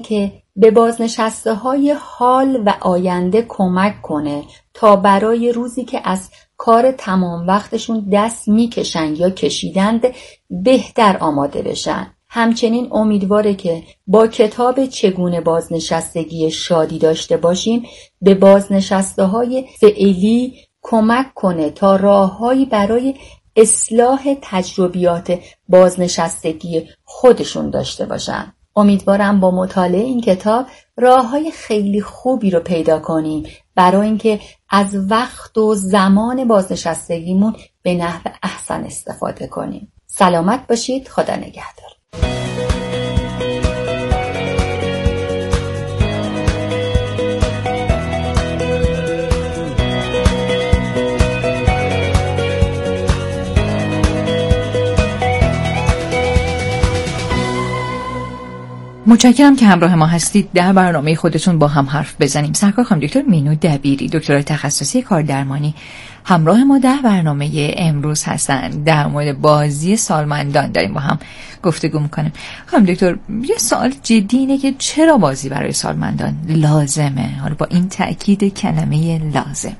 که به بازنشسته‌های حال و آینده کمک کنه تا برای روزی که از کار تمام وقتشون دست میکشن یا کشیدند بهتر آماده بشن. همچنین امیدواره که با کتاب چگونه بازنشستگی شادی داشته باشیم به بازنشسته‌های فعلی کمک کنه تا راههایی برای اصلاح تجربیات بازنشستگی خودشون داشته باشن. امیدوارم با مطالعه این کتاب راههای خیلی خوبی رو پیدا کنیم برای اینکه از وقت و زمان بازنشستگیمون به نحو احسن استفاده کنیم. سلامت باشید. خدا نگهدار. متشکرم که همراه ما هستید. در برنامه خودتون با هم حرف بزنیم. سرکار خانم دکتر مینو دبیری، دکترای تخصصی کاردرمانی، همراه ما در برنامه امروز هستن. در مورد بازی سالمندان داریم با هم گفتگو میکنیم. خانم دکتر، یه سوال جدی اینه که چرا بازی برای سالمندان لازمه؟ حالا با این تأکید کلمه لازم.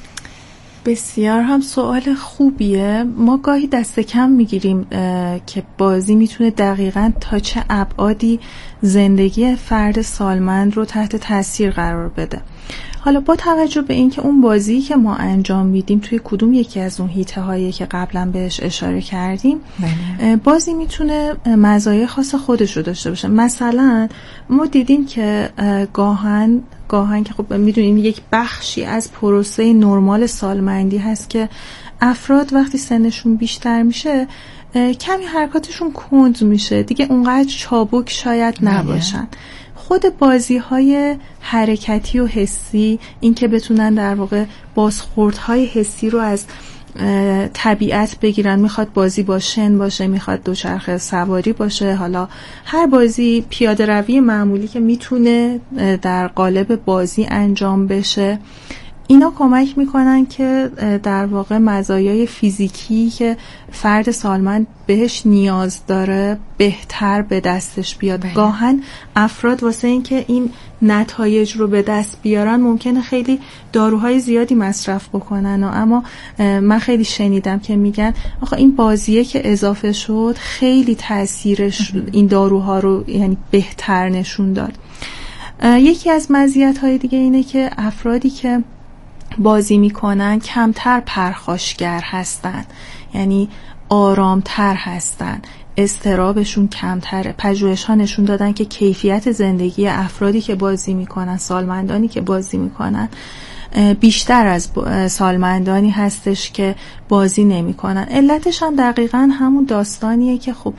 بسیار هم سوال خوبیه. ما گاهی دست کم میگیریم که بازی میتونه دقیقاً تا چه ابعادی زندگی فرد سالمند رو تحت تاثیر قرار بده. حالا با توجه به اینکه اون بازی که ما انجام میدیم توی کدوم یکی از اون حیطه هایی که قبلا بهش اشاره کردیم، بازی میتونه مزایای خاص خودش رو داشته باشه. مثلا ما دیدیم که گاهن که خب میدونیم یک بخشی از پروسه نرمال سالمندی هست که افراد وقتی سنشون بیشتر میشه کمی حرکاتشون کند میشه، دیگه اونقدر چابک شاید نباشن. خود بازی‌های حرکتی و حسی، این که بتونن در واقع بازخوردهای حسی رو از طبیعت بگیرن، میخواد بازی با شن باشه، میخواد دوچرخه سواری باشه، حالا هر بازی پیاده روی معمولی که میتونه در قالب بازی انجام بشه، اینا کمک میکنن که در واقع مزایای فیزیکی که فرد سالمند بهش نیاز داره بهتر به دستش بیاد. گاهن افراد واسه این که این نتایج رو به دست بیارن ممکنه خیلی داروهای زیادی مصرف بکنن اما من خیلی شنیدم که میگن آخه این بازیه که اضافه شد خیلی تاثیرش این داروها رو یعنی بهتر نشون داد. یکی از مزیت‌های دیگه اینه که افرادی که بازی میکنن کمتر پرخاشگر هستن، یعنی آرامتر هستن، اضطرابشون کمتره. پژوهش‌ها نشون دادن که کیفیت زندگی افرادی که بازی میکنن، سالمندانی که بازی میکنن، بیشتر از سالمندانی هستش که بازی نمیکنن. علتش هم دقیقاً همون داستانیه که خب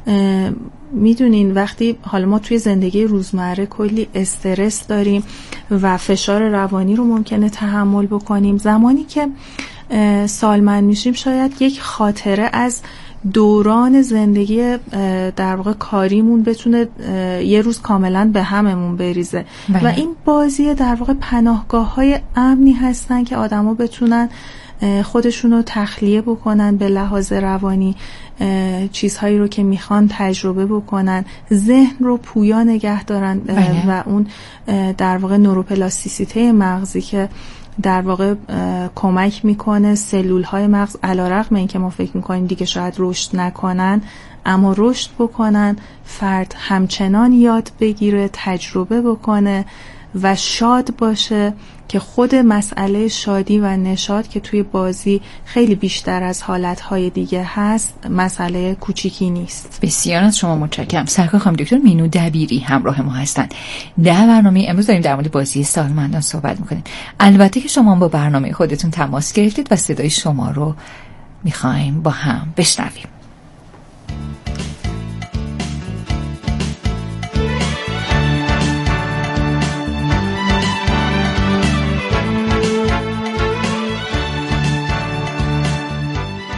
میدونین وقتی حالا ما توی زندگی روزمره کلی استرس داریم و فشار روانی رو ممکنه تحمل بکنیم، زمانی که سالمند میشیم شاید یک خاطره از دوران زندگی در واقع کاریمون بتونه یه روز کاملا به هممون بریزه. و این بازی در واقع پناهگاه‌های امنی هستن که آدما بتونن خودشونو تخلیه بکنن به لحاظ روانی، چیزهایی رو که میخوان تجربه بکنن، ذهن رو پویا نگه دارن و اون در واقع نوروپلاستیسیته مغزی که در واقع کمک میکنه سلولهای مغز علیرغم اینکه ما فکر میکنیم دیگه شاید رشد نکنن اما رشد بکنن، فرد همچنان یاد بگیره، تجربه بکنه و شاد باشه که خود مسئله شادی و نشاط که توی بازی خیلی بیشتر از حالتهای دیگه هست مسئله کوچیکی نیست. بسیار از شما متشکرم. سرکار خانم دکتر مینو دبیری همراه ما هستند. در برنامه امروز داریم در مورد بازی سالمندان صحبت میکنیم. البته که شما با برنامه خودتون تماس گرفتید و صدای شما رو میخوایم با هم بشنویم.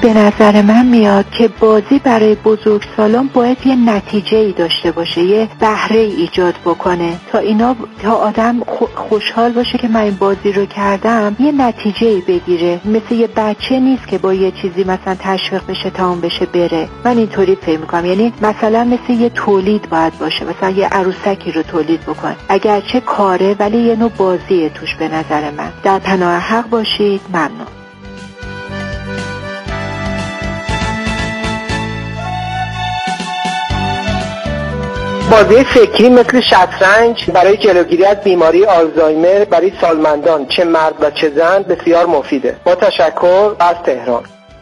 به نظر من میاد که بازی برای بزرگسالان باید یه نتیجه‌ای داشته باشه، یه بهره ایجاد بکنه تا آدم خوشحال باشه که من این بازی رو کردم، یه نتیجه‌ای بگیره. مثل یه بچه نیست که با یه چیزی مثلا تشویق بشه تا اون بشه بره. من اینطوری فکر می‌کنم، یعنی مثلا مثل یه تولید باید باشه، مثلا یه عروسکی رو تولید بکن، اگرچه کاره ولی یه نوع بازیه توش. به نظر من در پناه حق باشید. ممنون. بازی فکری مثل شطرنج برای جلوگیری از بیماری آلزایمر برای سالمندان، چه مرد و چه زن، بسیار مفیده. با تشکر. از تهران.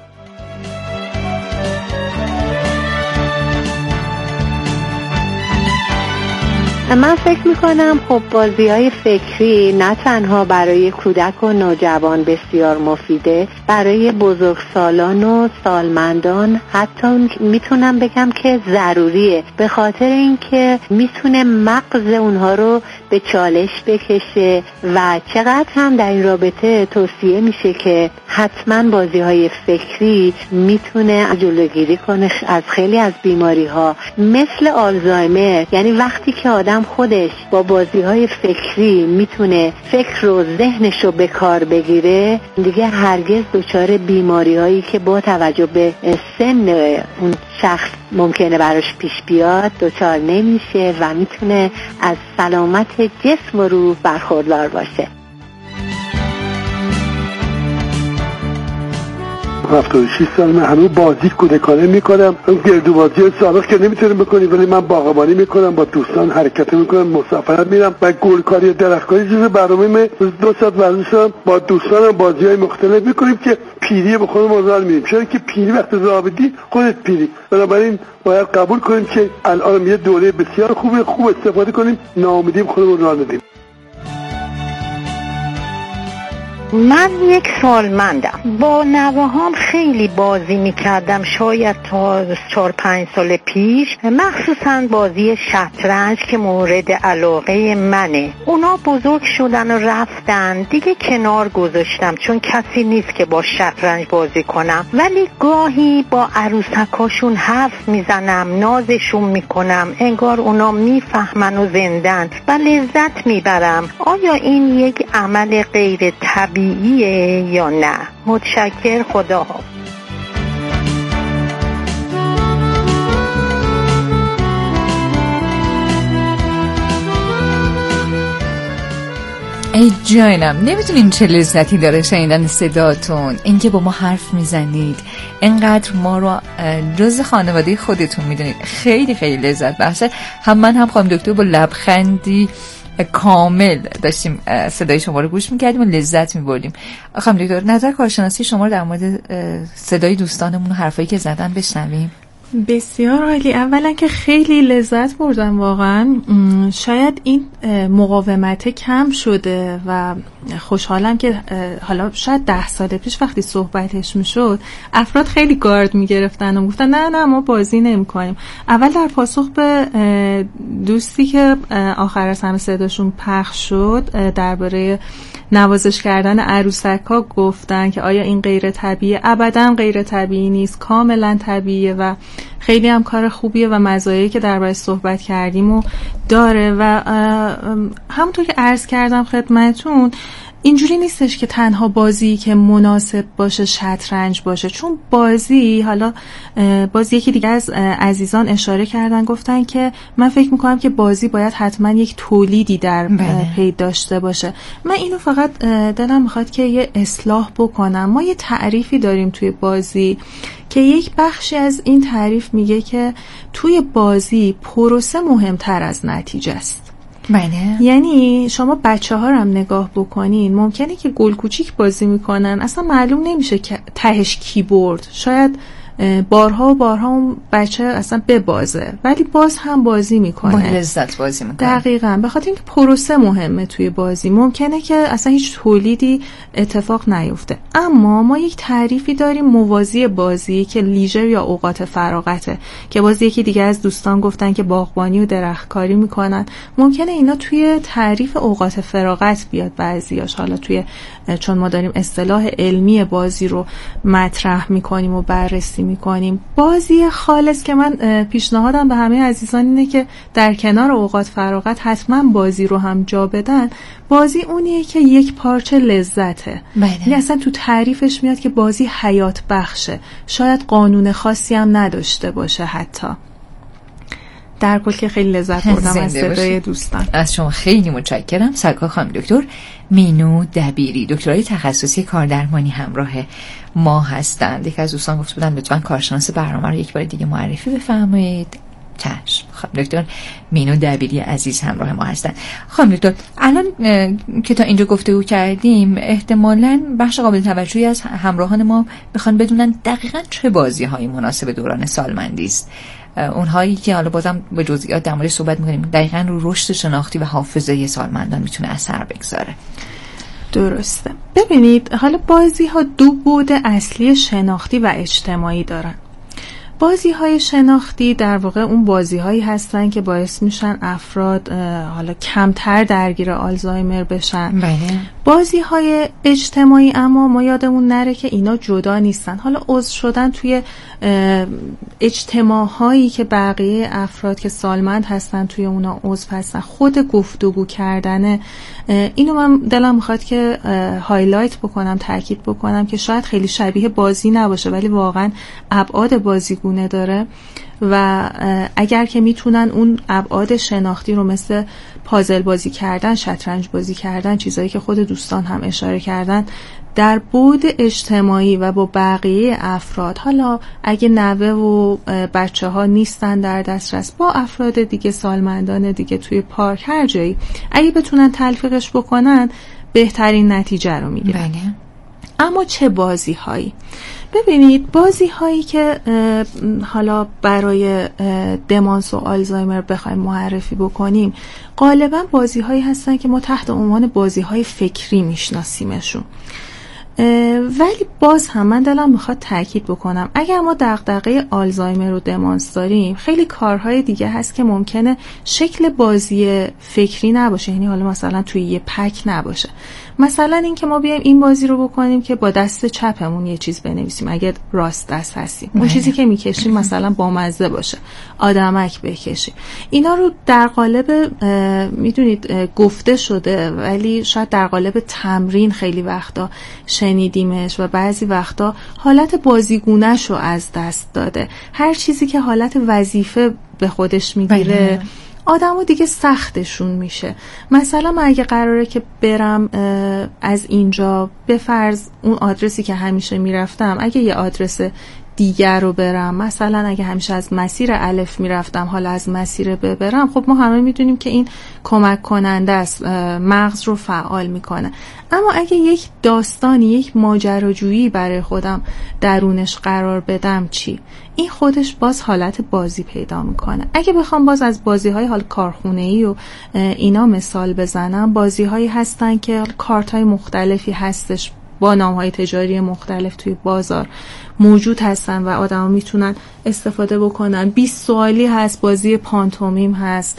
من فکر میکنم خب بازی‌های فکری نه تنها برای کودک و نوجوان بسیار مفیده، برای بزرگسالان و سالمندان حتی میتونم بگم که ضروریه، به خاطر اینکه میتونه مغز اونها رو به چالش بکشه و چقدر هم در این رابطه توصیه میشه که حتما بازی‌های فکری میتونه جلوگیری کنه از خیلی از بیماری‌ها مثل آلزایمر. یعنی وقتی که آدم خودش با بازی‌های فکری میتونه فکر و ذهنش رو به کار بگیره، دیگه هرگز دچار بیماری‌هایی که با توجه به سن اون شخص ممکنه براش پیش بیاد دچار نمیشه و میتونه از سلامت جسم و روح برخوردار باشه. 76 سال من هنوز بازی کودکانه میکنم. اون گردو بازی سابق که نمیتونم بکنی، ولی من باغبانی میکنم، با دوستان حرکت میکنم، مسافرت میرم و گلکاری درختکاری جزو برنامه 2 ساعت ورزش با دوستانم بازی‌های مختلف میکنیم که پیری به خودمون راه میدیم. چون که پیری وقتی راه بدی خودت پیری، بنابراین باید قبول کنیم که الان یه دوره بسیار خوب استفاده کنیم، ناامیدی خودمون راه ندیم. من یک سالمندم، با نوه‌هام خیلی بازی میکردم، شاید تا 4-5 سال پیش، مخصوصا بازی شطرنج که مورد علاقه منه. اونا بزرگ شدن و رفتن دیگه کنار گذاشتم چون کسی نیست که با شطرنج بازی کنم، ولی گاهی با عروسکاشون حرف میزنم، نازشون میکنم، انگار اونا میفهمن و زندن و لذت میبرم. آیا این یک عمل غیر طبیعیه یا نه؟ متشکر. خدا. ای جانم، نمیتونیم چه لذتی داره شنیدن صداتون، اینکه با ما حرف میزنید، اینقدر ما رو جز خانواده خودتون میدونید. خیلی خیلی لذت بخشه. هم من هم خانم دکتر با لبخندی کامل داشتیم صدای شما رو گوش میکردیم و لذت میبردیم. خانم دکتر، نظر کارشناسی شما رو در مورد صدای دوستانمون و حرفایی که زدن بشنویم. بسیار عالی. اولا که خیلی لذت بردم واقعا. شاید این مقاومت کم شده و خوشحالم که حالا شاید 10 سال پیش وقتی صحبتش میشد افراد خیلی گارد میگرفتن و گفتن نه ما بازی نمی کنیم. اول در پاسخ به دوستی که آخر از همه صداشون پخش شد درباره نوازش کردن عروسک ها گفتن که آیا این غیر طبیعیه؟ ابداً غیر طبیعی نیست، کاملا طبیعیه و خیلی هم کار خوبیه و مزایایی که دربارش صحبت کردیم و داره. و همونطور که عرض کردم خدمتون، اینجوری نیستش که تنها بازی که مناسب باشه شطرنج باشه، چون بازی، حالا بازی یکی دیگه از عزیزان اشاره کردن، گفتن که من فکر میکنم که بازی باید حتما یک تولیدی در پی داشته باشه. من اینو فقط دلم میخواد که یه اصلاح بکنم. ما یه تعریفی داریم توی بازی که یک بخشی از این تعریف میگه که توی بازی پروسه مهمتر از نتیجه است. بله. یعنی شما بچه ها رو هم نگاه بکنین، ممکنه که گل کوچیک بازی میکنن، اصلا معلوم نمیشه که تهش کی برد. شاید بارها و بارها اون بچه اصلا ببازه ولی باز هم بازی میکنه، با لذت بازی میکنه. دقیقاً، به خاطر اینکه پروسه مهمه توی بازی. ممکنه که اصلا هیچ تولیدی اتفاق نیفته، اما ما یک تعریفی داریم موازی بازی که لیژر یا اوقات فراغته، که باز یکی دیگه از دوستان گفتن که باغبانی و درختکاری میکنن. ممکنه اینا توی تعریف اوقات فراغت بیاد بعضیاش، حالا توی چون ما داریم اصطلاح علمی بازی رو مطرح میکنیم و بررسی میکنیم. بازی خالص که من پیشنهادم به همه عزیزان اینه که در کنار اوقات فراغت حتما بازی رو هم جا بدن. بازی اونیه که یک پارچه لذته، یعنی اصلا تو تعریفش میاد که بازی حیات بخشه، شاید قانون خاصی هم نداشته باشه. حتی در کل که خیلی لذت بردم از صدای دوستان. از شما خیلی متشکرم. سرکار خانم دکتر مینو دبیری، دکترای تخصصی کاردرمانی همراه ما هستند. یک از دوستان گفت بودن لطفاً کارشناس برنامه رو یک بار دیگه معرفی بفرمایید. چشم. خانم دکتر مینو دبیری عزیز همراه ما هستن. خانم دکتر الان که تا اینجا گفتگو کردیم احتمالاً بخش قابل توجهی از همراهان ما بخوان بدونن دقیقاً چه بازی‌هایی مناسب دوران سالمندی است. اونهایی که حالا بازم به جزئیات در موردش صحبت می‌کنیم، دقیقاً رو رشد شناختی و حافظه سالمندان میتونه اثر بگذاره. درسته. ببینید حالا بازی‌ها دو بعد اصلی شناختی و اجتماعی دارن. بازی‌های شناختی در واقع اون بازی‌هایی هستن که باعث میشن افراد حالا کمتر درگیر آلزایمر بشن. بله. بازی‌های اجتماعی اما ما یادمون نره که اینا جدا نیستن. حالا عضو شدن توی اجتماع‌هایی که بقیه افراد که سالمند هستن توی اونا عضو هستن، خود گفتگو کردن، اینو من دلم میخواد که هایلایت بکنم، تاکید بکنم که شاید خیلی شبیه بازی نباشه ولی واقعا ابعاد بازیگونه داره و اگر که میتونن اون ابعاد شناختی رو مثل پازل بازی کردن، شطرنج بازی کردن، چیزایی که خود دوستان هم اشاره کردن، در بعد اجتماعی و با بقیه افراد، حالا اگه نوه و بچه ها نیستن در دسترس، با افراد دیگه، سالمندان دیگه توی پارک، هر جایی اگه بتونن تلفیقش بکنن بهترین نتیجه رو میگیرن. بله. اما چه بازی هایی؟ ببینید بازی هایی که حالا برای دمانس و آلزایمر بخوایم معرفی بکنیم غالبا بازی هایی هستن که ما تحت عنوان بازی های فکری میشناسیمشون. ولی باز هم من دلم میخواد تاکید بکنم اگر ما دغدغه آلزایمر و دمانس داریم، خیلی کارهای دیگه هست که ممکنه شکل بازی فکری نباشه، یعنی حالا مثلا توی یه پک نباشه. مثلا این که ما بیایم این بازی رو بکنیم که با دست چپمون یه چیز بنویسیم اگر راست دست هستیم، اون چیزی که میکشیم مثلا بامزه باشه، آدمک بکشیم. اینا رو در قالب میدونید گفته شده ولی شاید در قالب تمرین خیلی وقتا شنیدیمش و بعضی وقتا حالت بازیگونه‌شو از دست داده. هر چیزی که حالت وظیفه به خودش میگیره آدمو دیگه سختشون میشه. مثلا من اگه قراره که برم از اینجا به فرض اون آدرسی که همیشه میرفتم، اگه یه آدرس دیگر رو برم، مثلا اگه همیشه از مسیر الف میرفتم حالا از مسیر ب برم، خب ما همه میدونیم که این کمک کننده است، مغز رو فعال میکنه. اما اگه یک داستانی، یک ماجراجویی برای خودم درونش قرار بدم چی؟ این خودش باز حالت بازی پیدا میکنه. اگه بخوام باز از بازی‌های حال کارخونه‌ای و اینا مثال بزنم، بازی‌هایی هستن که کارت‌های مختلفی هستش با نام‌های تجاری مختلف توی بازار موجود هستن و آدم‌ها میتونن استفاده بکنن. 20 سوالی هست، بازی پانتومیم هست،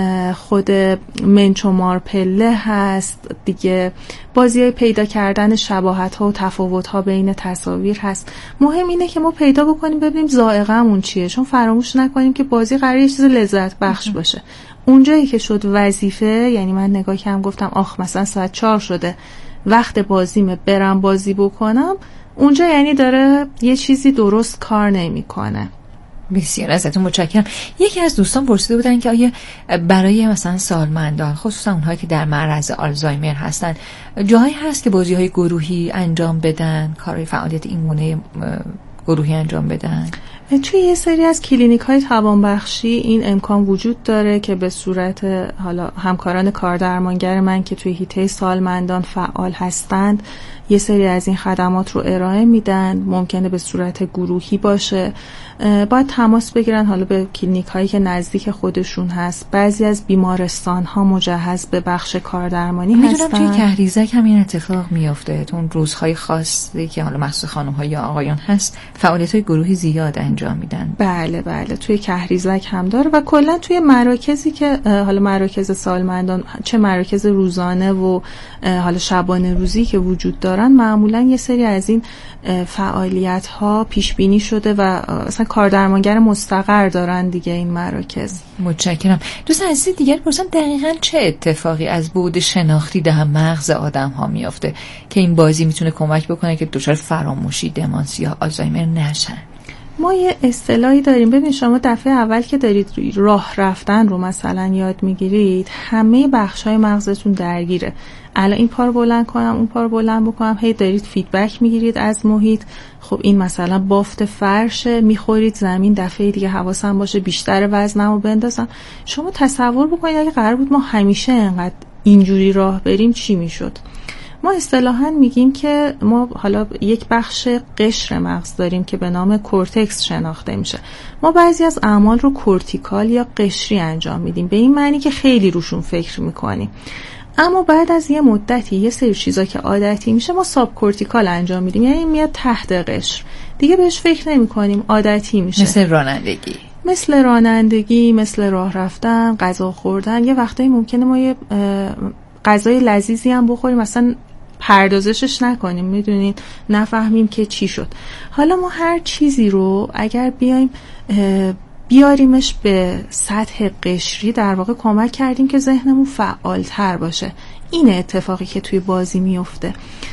خود منچومار پله هست دیگه، بازی‌های پیدا کردن شباهت‌ها و تفاوت‌ها بین تصاویر هست. مهم اینه که ما پیدا بکنیم ببینیم ذائقه‌مون چیه، چون فراموش نکنیم که بازی قراره یه چیز لذت بخش باشه. اونجایی که شد وظیفه، یعنی من نگاه کردم گفتم آخ مثلا ساعت 4 شده وقت بازیمه برم بازی بکنم، اونجا یعنی داره یه چیزی درست کار نمیکنه. بسیار ازتون متشکرم. یکی از دوستان پرسیده بودن که آیا برای مثلا سالمندان، خصوصا اونهایی که در معرض آلزایمر هستن، جاهایی هست که بازی‌های گروهی انجام بدن، کارهای فعالیت این گونه گروهی انجام بدن؟ توی یه سری از کلینیک‌های توانبخشی این امکان وجود داره که به صورت حالا همکاران کاردرمانگر من که توی حیطه سالمندان فعال هستند یه سری از این خدمات رو ارائه میدن. ممکنه به صورت گروهی باشه، باید تماس بگیرن حالا به کلینیک‌هایی که نزدیک خودشون هست. بعضی از بیمارستان‌ها مجهز به بخش کاردرمانی هستن. میدونم توی کهریزک هم این اتفاق میفته، اون روزهای خاصی که حالا مخصوص خانم‌ها یا آقایان هست فعالیت‌های گروهی زیاد انجام میدن. بله توی کهریزک هم داره و کلا توی مراکزی که حالا مراکز سالمندان، چه مراکز روزانه و حالا شبانه روزی که وجود دارن، معمولا یه سری از این فعالیت‌ها پیش بینی شده و اصلا کاردرمانگر مستقر دارن دیگه این مراکز. متشکرم. دوست عزیز دیگر پرسم دقیقاً چه اتفاقی از بعد شناختی در مغز آدم‌ها میافته که این بازی میتونه کمک بکنه که دچار فراموشی، دمانس یا آلزایمر نشن؟ ما یه اصطلاحی داریم، ببین شما دفعه اول که دارید راه رفتن رو مثلا یاد میگیرید همه بخش‌های مغزتون درگیره. الان این پارو بلند کنم، اون پارو بلند بکنم، هی دارید فیدبک میگیرید از محیط. خب این مثلا بافت فرشه، میخورید زمین، دفعه دیگه حواسم باشه بیشتر وزنمو بندازم. شما تصور بکنید اگه قرار بود ما همیشه اینقدر اینجوری راه بریم چی میشد؟ ما اصطلاحاً میگیم که ما حالا یک بخش قشر مغز داریم که به نام کورتکس شناخته میشه. ما بعضی از اعمال رو کورتیکال یا قشری انجام میدیم، به این معنی که خیلی روشون فکر میکنیم. اما بعد از یه مدتی یه سری چیزا که عادتی میشه ما ساب کورتیکال انجام میدیم، یعنی میاد تحت قشر، دیگه بهش فکر نمیکنیم، عادتی میشه. مثل رانندگی، مثل راه رفتن، غذا خوردن. یه وقتایی ممکنه ما یه غذای لذیذی هم بخوریم مثلا پردازشش نکنیم، میدونین، نفهمیم که چی شد. حالا ما هر چیزی رو اگر بیاریمش به سطح قشری، در واقع کمک کردیم که ذهنمون فعالتر باشه. این اتفاقی که توی بازی میفته.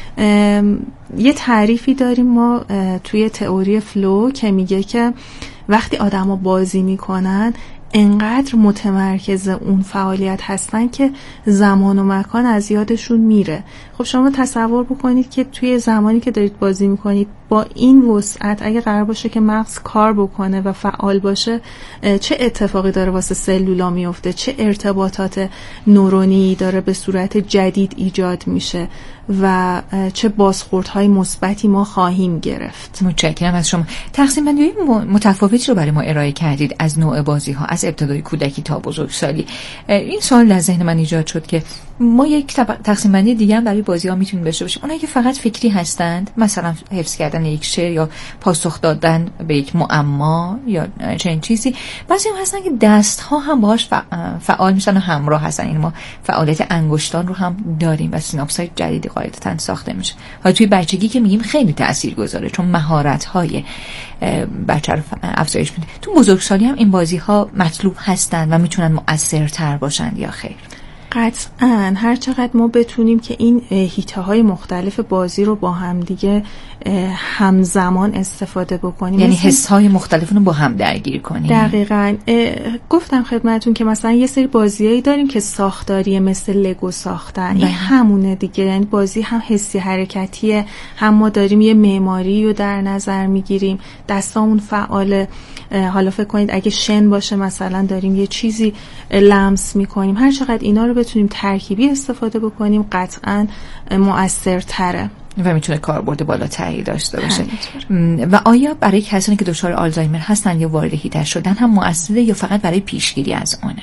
یه تعریفی داریم ما توی تئوری فلو که میگه که وقتی آدما بازی میکنن انقدر متمرکز اون فعالیت هستن که زمان و مکان از یادشون میره. خب شما تصور بکنید که توی زمانی که دارید بازی میکنید با این وسعت اگه قرار باشه که مغز کار بکنه و فعال باشه، چه اتفاقی داره واسه سلولا میفته، چه ارتباطات نورونی داره به صورت جدید ایجاد میشه و چه بازخوردهای مثبتی ما خواهیم گرفت. متشکرم از شما. تقسیم بندی متفاوتی رو برای ما ارائه کردید از نوع بازی ها، از ابتدای کودکی تا بزرگسالی. این سوال در ذهن من ایجاد شد که ما یک تقسیم بندی دیگه هم برای بازی ها میتونیم داشته باشیم. اونایی که فقط فکری هستند، مثلا حفظ کردن یک شعر یا پاسخ دادن به یک معما یا چنین چیزی. بعضی هم هستن که دست ها هم باهاش فعال میشن و همراه هستن. این ما فعالیت انگشتان رو هم داریم و سیناپس های جدیدی قاعدتاً ساخته میشه. حالا توی بچگی که میگیم خیلی تاثیرگذاره چون مهارت های بچه رو افزایش میده. تو بزرگسالی هم این بازی ها مطلوب هستن و میتونن مؤثرتر باشن یا خیر؟ قطعاً هر چقدر ما بتونیم که این حیطه‌های مختلف بازی رو با هم دیگه همزمان استفاده بکنیم، یعنی حس‌های مختلف رو با هم درگیر کنیم. دقیقاً. گفتم خدمتتون که مثلا یه سری بازیایی داریم که ساختاریه، مثل لگو ساختن. این همونه دیگه، یعنی بازی هم حسی حرکتیه، هم ما داریم یه معماری رو در نظر میگیریم، دستامون فعاله. حالا فکر کنید اگه شن باشه مثلا داریم یه چیزی لمس میکنیم. هر چقدر اینا رو بتونیم ترکیبی استفاده بکنیم قطعاً مؤثرتره و میتونه کاربرد بالاتری داشته باشه. و آیا برای کسانی که دچار آلزایمر هستن یا وارد حیطه شدن هم مؤثره یا فقط برای پیشگیری از اونه؟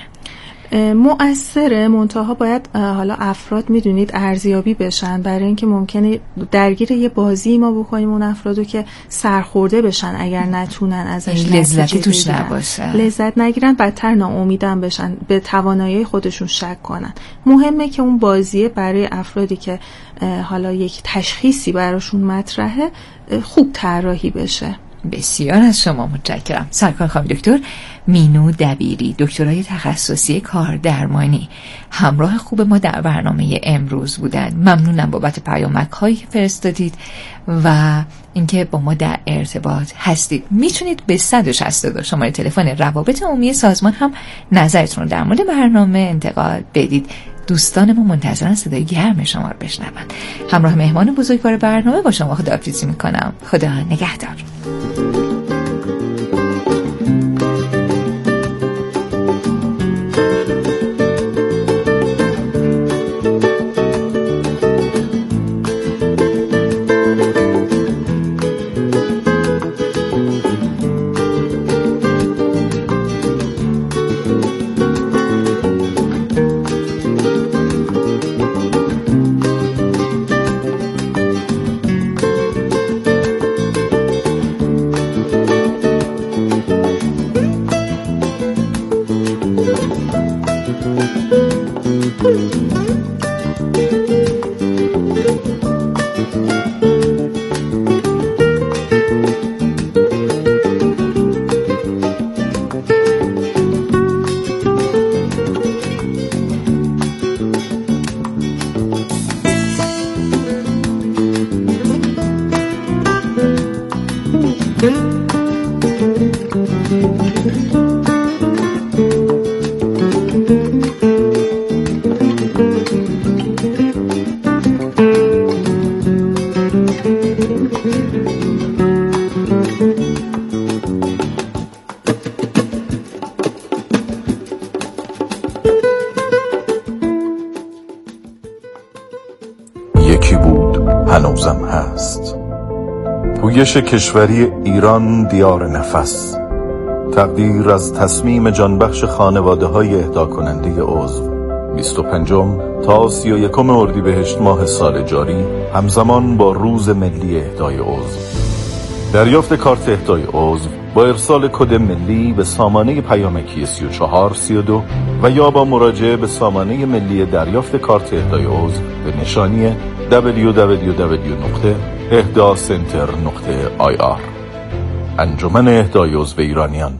مؤثره، منتها باید حالا افراد میدونید ارزیابی بشن، برای اینکه ممکنه درگیر یه بازی ما بکنیم اون افرادو که سرخورده بشن اگر نتونن ازش لذتی توش نباشه، لذت نگیرن، بدتر ناامیدن بشن، به توانایی خودشون شک کنن. مهمه که اون بازیه برای افرادی که حالا یک تشخیصی براشون مطرحه خوب طراحی بشه. بسیار از شما متشکرم. سرکار خانم دکتر مینو دبیری، دکترای تخصصی کاردرمانی، همراه خوب ما در برنامه امروز بودن. ممنونم بابت پیامک‌هایی که فرستادید و اینکه با ما در ارتباط هستید. میتونید به 162 شماره تلفن روابط عمومی سازمان هم نظرتون رو در مورد برنامه انتقال بدید. دوستان ما منتظرن صدای گرم شما رو بشنون. همراه مهمان بزرگوار برنامه با شما خداحافظی میکنم. خدا نگهدار. یکی بود هنوزم هست، پویش کشوری ایران دیار نفس، تقدیر از تصمیم جانبخش خانواده های اهدا کننده عضو 25 تا 31 اردیبهشت ماه سال جاری همزمان با روز ملی اهدای عضو. دریافت کارت اهدای عضو با ارسال کد ملی به سامانه پیامکی 3432 و یا با مراجعه به سامانه ملی دریافت کارت اهدای عضو به نشانی www.ehdacenter.ir. انجمن اهدای عضو ایرانیان.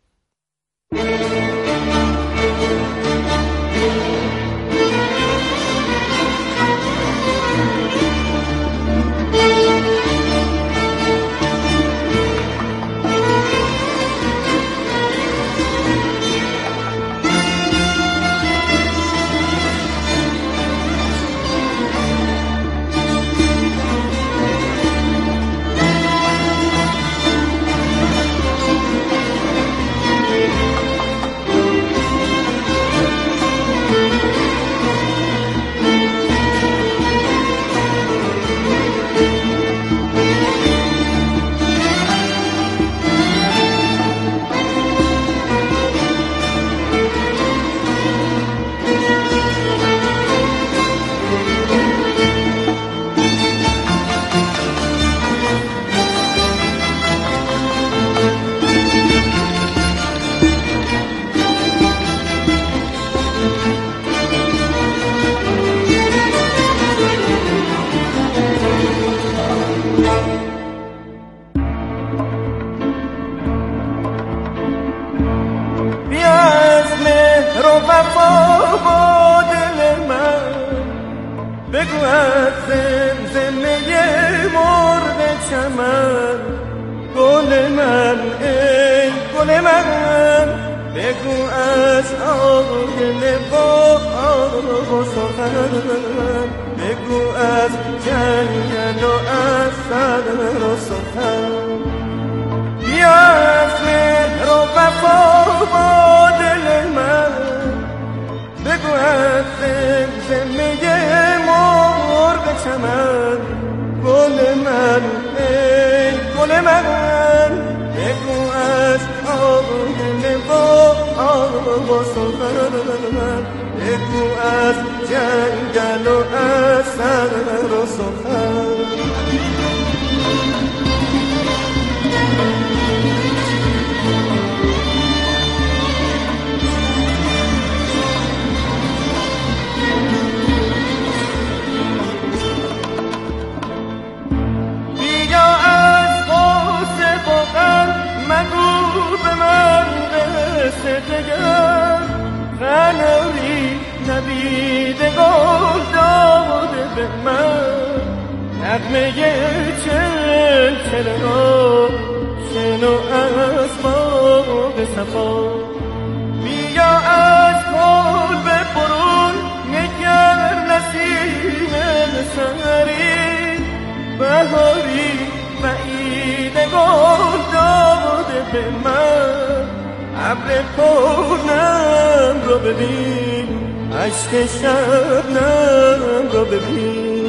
بگو از زمزمه مرغ چمن، گل من ای گل من، بگو از آینه با سخن، بگو از جنگل و از صدر و سخن. بیا از مهر و وفا با دل من، بگو از زمزمه مرغ چمن، گل من ای گل من، بگو از آینه با سخن، بگو از جنگل و از صدر و سخن. مگو به من قصه دگر، قناری نبید گل داده به من، نغمه چلچله را شنو از باغ صفا. بیا از گل به برون نگر نسیم سحری، بهاری بعید گل داده به من، ابر پرنم رو ببین، اشک شبنم رو ببین.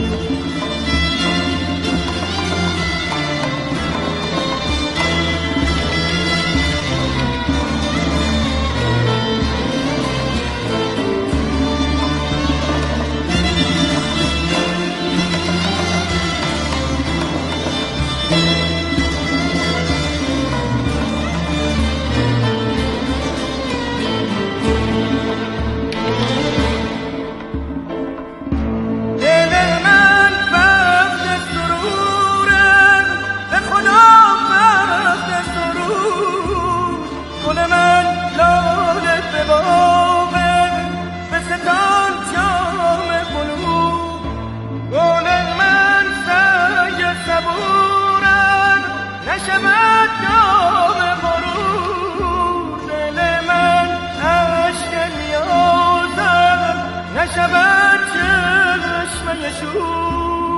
چشمه شور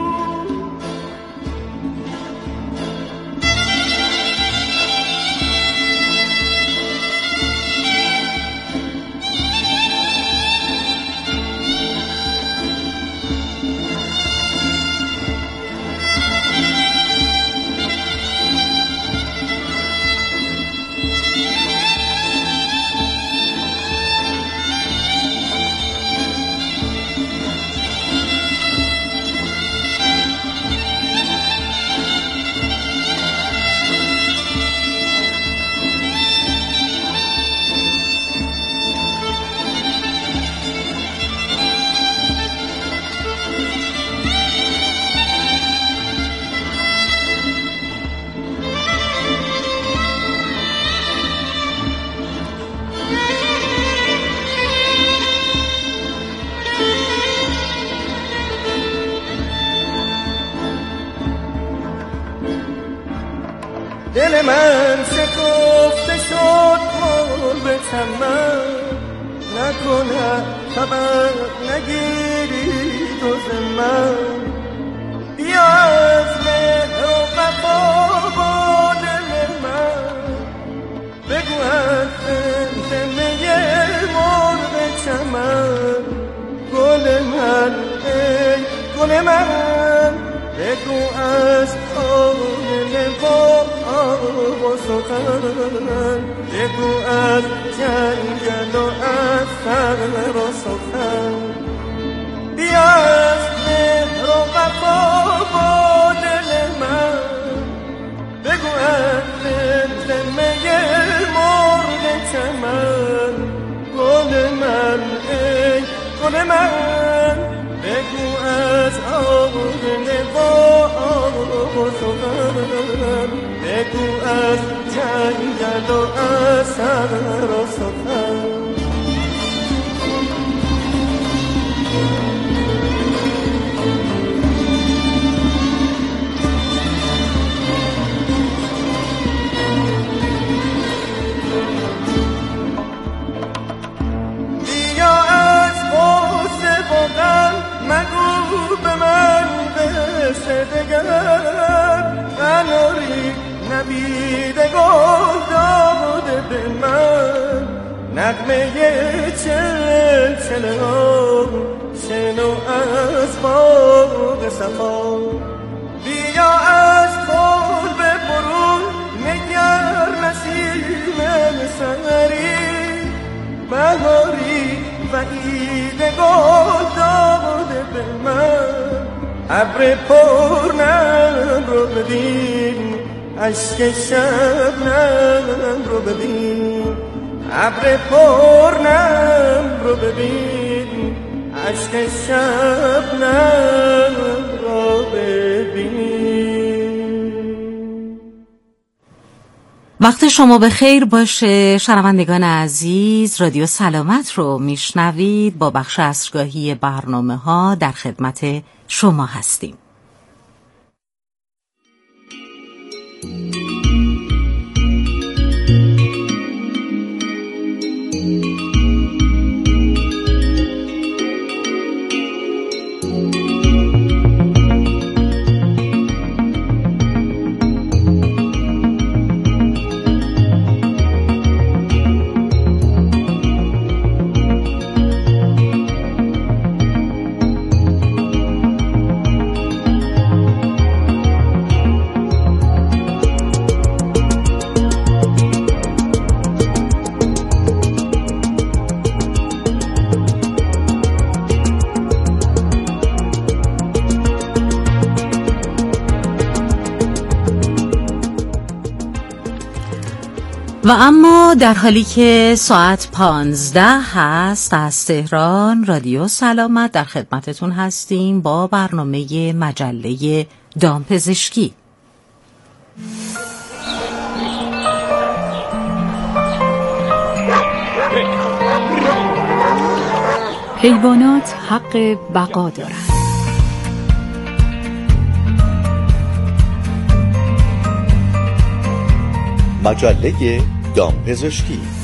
دل من شکفته شد مال به چمن نکنه خبر نگیری تو زمن بیا از مهر و وفا با دل من بگو از دمه مرغ چمن گل من ای گل من بگو از آن آب و سخن بگو از جنگل و از سر و سخن بیا از مهر و وفا با دل من بگو از زمزمه مرغ چمن گل من ای گل من بگو از آن آب و سخن بگو از جنگل و از سر و سخن بیا از غصه و غم مگو به من قصه دگر قناری نبیده گل داده به من نغمه چلچله ها شنو از باغ صفا بیا از قلب برون نگر نسیم سحری بهاری و عید گل داده به من ابر پرنم رو ببین اشک شبنم رو ببین ابر پرنم رو ببین اشک شبنم رو ببین. وقت شما به خیر باشه شنوندگان عزیز. رادیو سلامت رو میشنوید. با بخش عصرگاهی برنامه ها در خدمت شما هستیم. و اما در حالی که ساعت 15 هست از تهران، رادیو سلامت در خدمتتون هستیم با برنامه مجله دامپزشکی. حیوانات حق بقا دارند. مجله دامپزشکی